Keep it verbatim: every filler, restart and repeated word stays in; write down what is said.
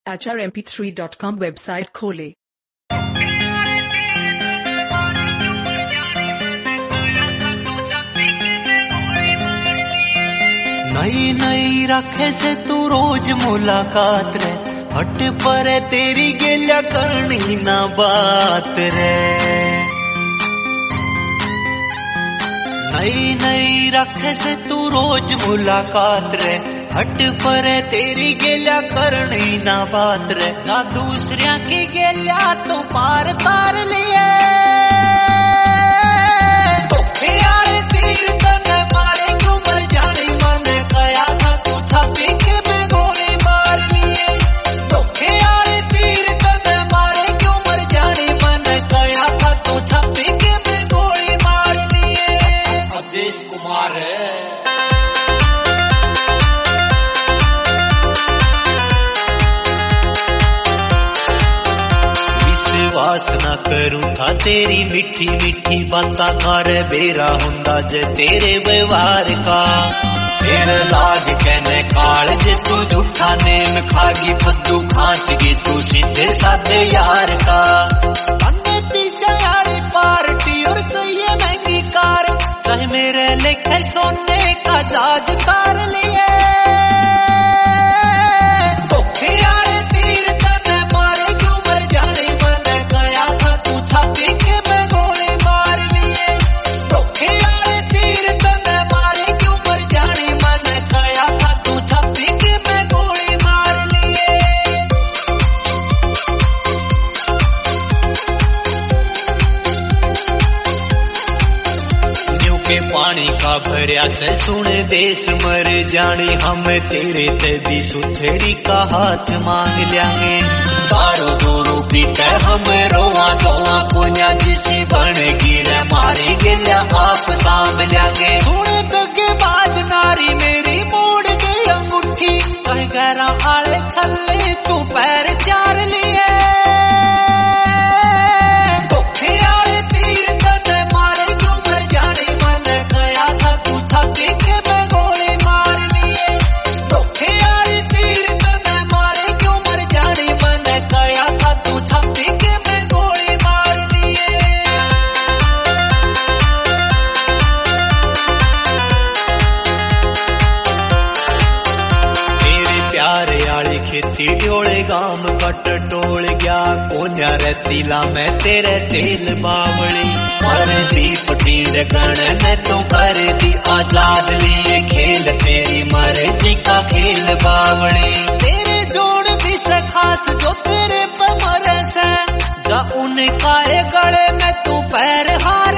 H R M P three dot com website खोले। नई नई रखे से तू रोज मुलाकात रे, हट पर तेरी गेल्या करनी ना बात रे। नई नई रखे से तू रोज मुलाकात रे, हट पर तेरी गेल्या करनी ना बात रे। ना दूसरिया की गेल्या तू पार तार लिए, कुमार है। विश्वास ना करूं था तेरी मीठी मीठी बाता कर, बेरा हुंदा जे तेरे व्यवहार का। तेरे लाग कहने काल जे तू झूठा नेम खागी, फद्दू खांचगी तू सीधे साधे यार का। पीछे यारी पार्टी और चाहिए महंगी कार, चाहे मेरे लेखे सोने का जाज तार लिए। यारे तीर तने मारे क्यों मर जाने मन गया था, तू छाती के मैं गोली मार लिए। यारे तीर तने मारे क्यों मर जाने मन गया था, तू छाती के मैं गोली मार लिए। के पानी का भरिया से सुने देश मर जानी, हम तेरे तेरी सुथरी का हाथ मांग लेंगे। तारो दोरो पीटे हम रोआ दोआ पुण्या, जिसी बन गिरे मारी गिल्या आप साम लेंगे। सुने दगे बाज नारी मेरी मोड़ गई अंगूठी, चाहे गहरा आले छले तू पैर चार लिए। खेती ड्योले गाम कट टोल गया, कोन्या रतीला मैं तेरे तेल बावली। पर दीप टीड़ गण ने तो कर दी आजाद लिए, खेल तेरी मर्जी का खेल बावली। तेरे जोड़ भी से खास जो तेरे पर मरे से, जा उनका गले में तू पैर हार